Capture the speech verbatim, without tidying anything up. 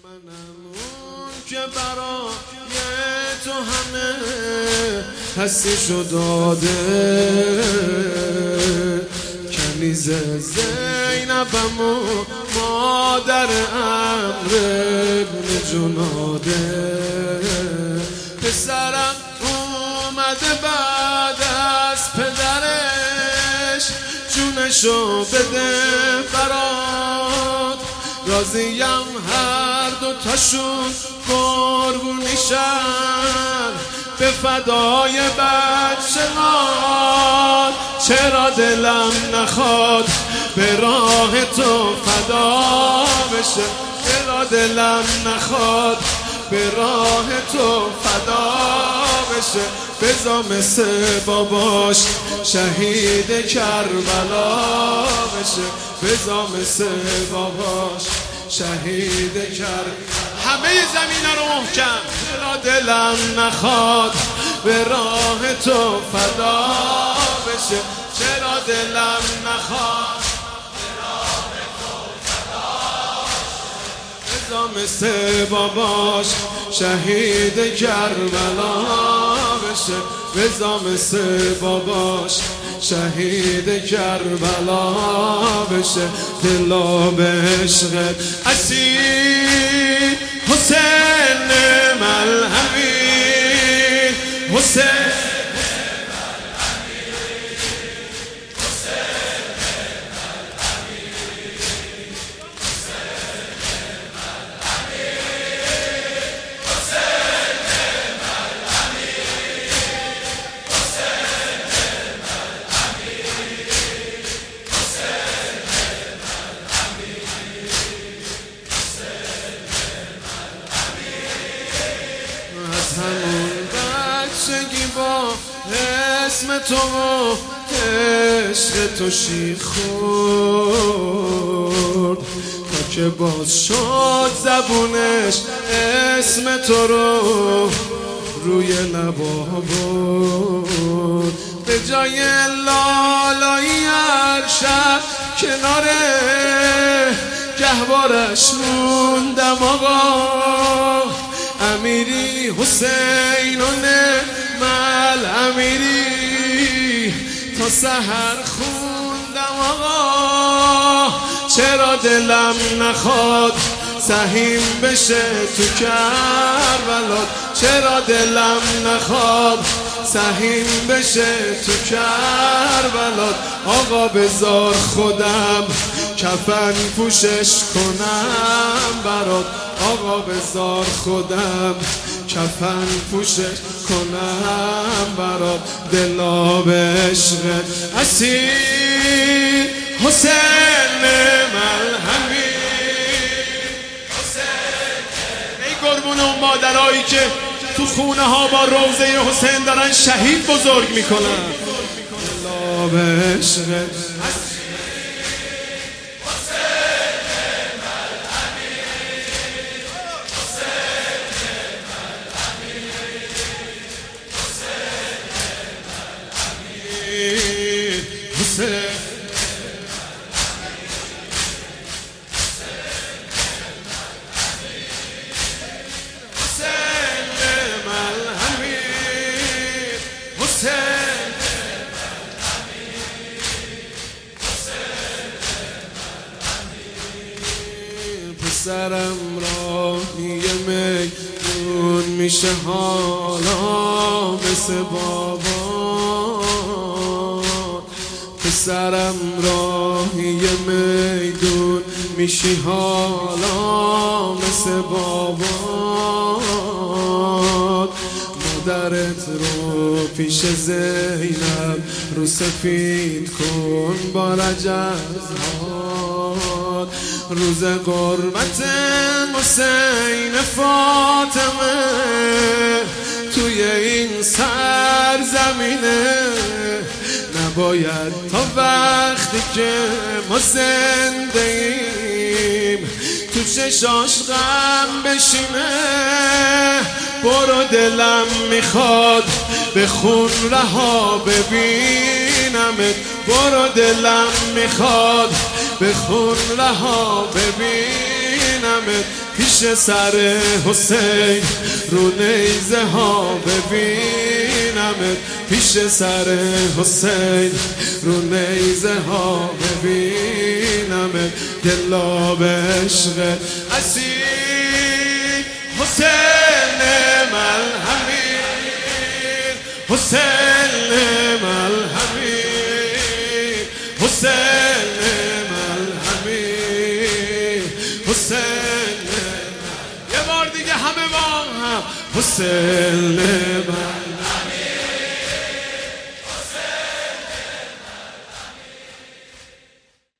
منم اون که برای تو همه هستیشو داده، کنیز زینبم و مادر امر ابن جناده. پسرم اومده بعد از پدرش جونشو بده برات، راضیم هر دو تاشون قربون میشن به فدای بچه ما. چرا دلم نخواد به راه تو فدا بشه، چرا دلم نخواد به راه تو فدا بشه. بذار مثل باباش شهید کربلا بشه، بذار مثل باباش شهید کربلا. همه زمین رو محکم. چرا دلم نخواد به راه تو فدا بشه، چرا دلم نخواد به راه تو فدا بشه. بذار مثل باباش شهید کربلا بشه، بذار مثل باباش شهید کربلا بشه. دلا به عشقت اسیر حسین ملهمی، حسین همون بچگی با اسم تو و عشق تو شیر خورد، تا که باز شد زبونش اسم تو رو روی لبا برد. به جای لالایی هر شب کنار گهوارش موندم آقا. امیری حسین و نعمل امیری تا سحر خوندم آقا. چرا دلم نخواد سهیم بشه تو کربلا، چرا دلم نخواد سهیم بشه تو کربلا. آقا بذار خودم کفن پوشش کنم برات، آقا بذار خودم کفن پوشش کنم برات. دلا به عشقت اسیر حسین ملهمی، ای قربون اون مادرایی که تو خونه ها با روضه حسین دارن شهید بزرگ میکنن. دلا به عشقت پسرم راهی میدون میشه حالا مثل بابا، پسرم راهی میدون میشی حالا مثل بابا. مادرت رو پیش زینب رو سفید کن با رجزهات، روز قربت حسین فاطمه توی این سرزمینه. نباید تا وقتی که ما زنده ایم تو چشاش غم بشینه. برو دلم میخواد به خون رها ببینمت، برو دلم میخواد به خون رها ببینمت. ببینمت پیش سر حسین، رو نیزه ها ببینمت پیش سر حسین، رو نیزه ها ببینمت گلاب عشق اصیل حسین ملهمی، حسین ملهمی، حسین ملهمی، حسین. یه بار دیگه همه با هم حسین ملهمی.